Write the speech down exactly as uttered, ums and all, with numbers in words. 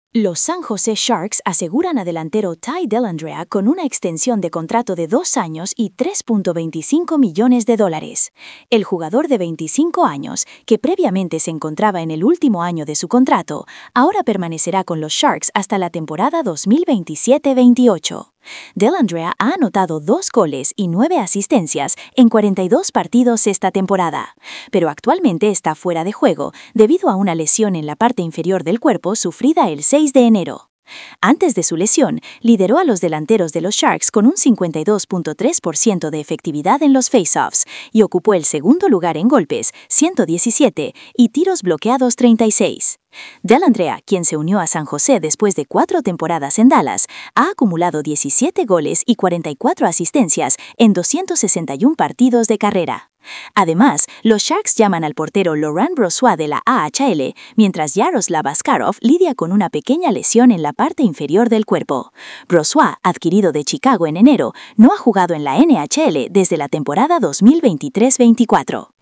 Los San Jose Sharks aseguran a delantero Ty Dellandrea con una extensión de contrato de dos años y tres punto veinticinco millones de dólares. El jugador de veinticinco años, que previamente se encontraba en el último año de su contrato, ahora permanecerá con los Sharks hasta la temporada dos mil veintisiete veintiocho. Dellandrea ha anotado dos goles y nueve asistencias en cuarenta y dos partidos esta temporada, pero actualmente está fuera de juego debido a una lesión en la parte inferior del cuerpo sufrida el seis de enero. Antes de su lesión, lideró a los delanteros de los Sharks con un cincuenta y dos punto tres por ciento de efectividad en los faceoffs y ocupó el segundo lugar en golpes, ciento diecisiete, y tiros bloqueados, treinta y seis. Dellandrea, quien se unió a San Jose después de cuatro temporadas en Dallas, ha acumulado diecisiete goles y cuarenta y cuatro asistencias en doscientos sesenta y uno partidos de carrera. Además, los Sharks llaman al portero Laurent Brossoit de la A H L, mientras Yaroslav Askarov lidia con una pequeña lesión en la parte inferior del cuerpo. Brossoit, adquirido de Chicago en enero, no ha jugado en la N H L desde la temporada dos mil veintitrés veinticuatro.